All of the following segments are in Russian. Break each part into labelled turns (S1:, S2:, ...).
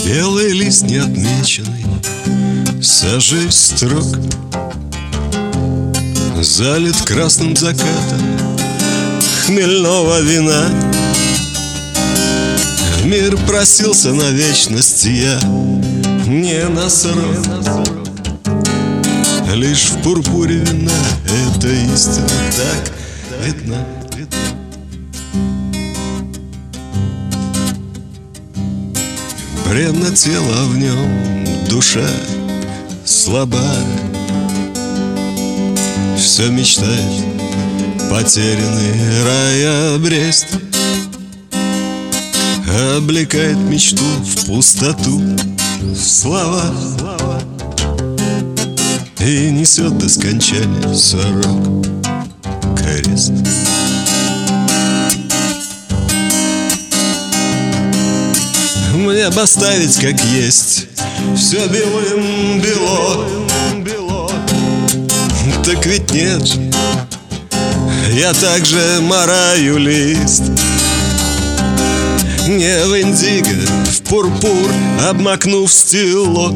S1: Белый лист не отмеченный сажей строк залит красным закатом хмельного вина. В мир просился на вечность я, не на срок. Лишь в пурпуре вина эта истина так видна. Бренно тело, а в нем душа слаба. Все мечтает потерянный рай Брест, облекает мечту в пустоту, в слова, и несет до скончания сорок крест. Мне бы оставить как есть все белым бело, так ведь нет же, я также мараю лист. Не в индиго, в пурпур обмакнув стило,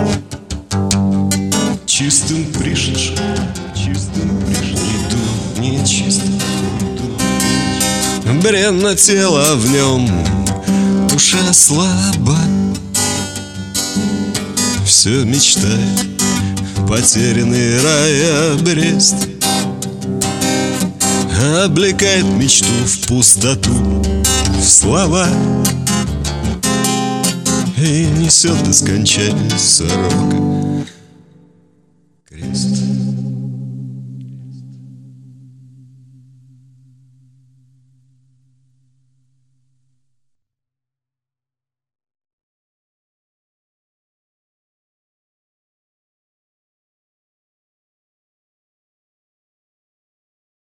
S1: чистым пришедшим, иду нечистым. Бренно тело, в нем душа слаба. Все мечтает потерянный рай Брест, облекает мечту в пустоту, в слова, и несет до скончания срока